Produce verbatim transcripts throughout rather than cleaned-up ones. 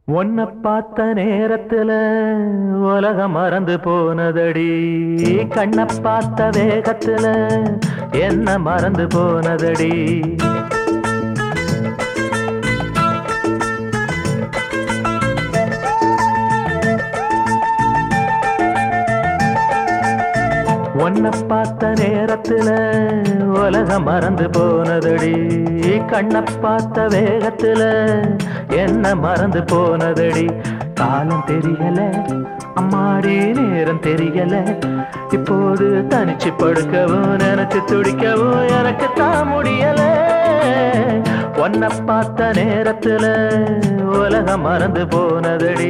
உன்னை பார்த்த நேரத்துல உலகம் மறந்து போனதடி, கண்ணை பார்த்த வேகத்துல என்ன மறந்து போனதடி. உன்னை பார்த்த நேரத்துல உலகம் மறந்து போனதடி, கண்ணை பார்த்த வேகத்துல என்ன மறந்து போனதடி. காலம் தெரியல அம்மாடி, நேரம் தெரியல, இப்போது தனிச்சு படுக்கவும் நினைச்சு துடிக்கவும் எனக்கு தான் முடியல. உன்னை பார்த்த நேரத்துல உலகம் மறந்து போனதடி.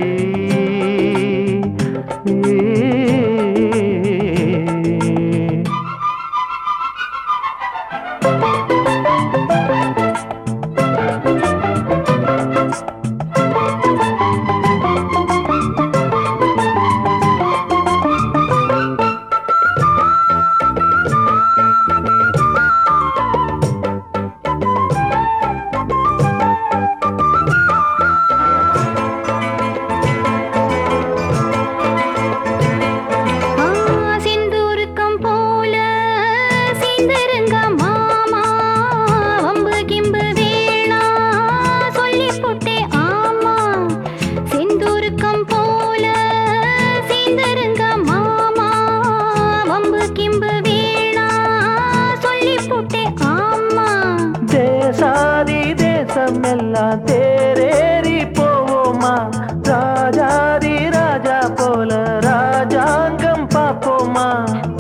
தேசாதி தேசம் எல்லாம் தேரேறி போவோமா, ராஜாதி ராஜா போல ராஜாங்கம் பார்ப்போமா.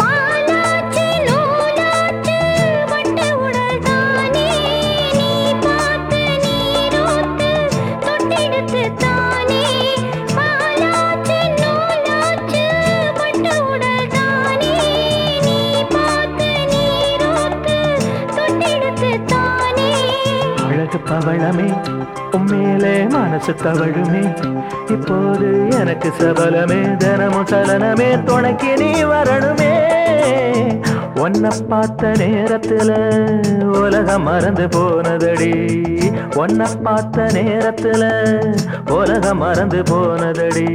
பவளமே உம்மேலே மனசு தவழுமே, இப்போது எனக்கு சபலமே, தினமும் சலனமே, துணைக்கு நீ வரணுமே. உன்னை பார்த்த நேரத்துல உலகம் மறந்து போனதடி, உன்னை பார்த்த நேரத்துல உலகம் மறந்து போனதடி.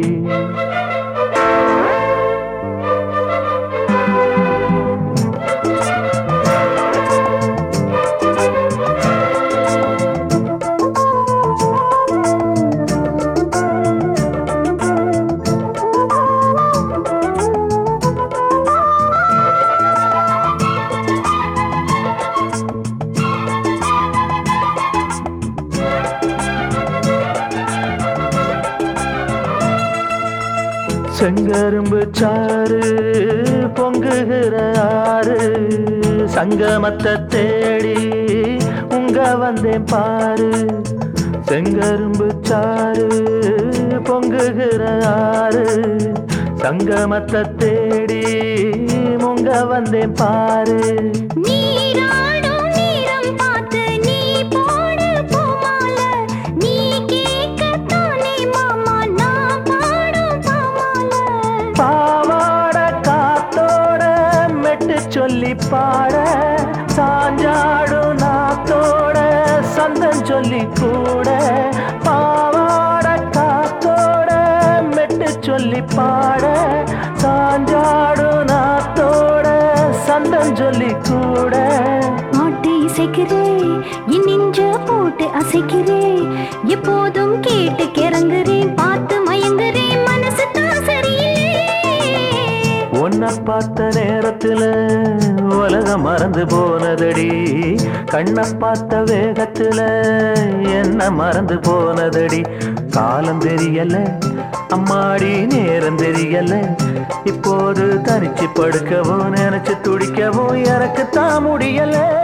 செங்கரும்பு சாறு பொங்குகிற ஆறு, சங்கமத்தை தேடி உங்க வந்தேன் பாரு. செங்கரும்பு சாறு பொங்குகிற ஆறு, சங்கமத்தை தேடி உங்க வந்தேன் பாரு. சொல்லி பாட சாஞ்சாடு நாத்தோட சந்தன் சொல்லி கூட, பாவாட காத்தோட மெட்டு சொல்லி பாட சாஞ்சாடு நாத்தோட சந்தன் சொல்லி கூட. பாட்டு இசைக்கிறே என் நெஞ்ச போட்டு அசைக்கிறே, எப்போதும் கேட்டு கிறங்குறேன், பார்த்து மயங்குறேன், மனசு தான் சரியில்லை. உன்னை பார்த்த நேரத்துல உலகம் மறந்து போனதடி, கண்ணை பார்த்த வேகத்துல என்ன மறந்து போனதடி. காலம் தெரியல அம்மாடி, நேரம் தெரியல, இப்போது தனிச்சு படுக்கவும் நினைச்சு துடிக்கவும் எனக்கு தான் முடியல.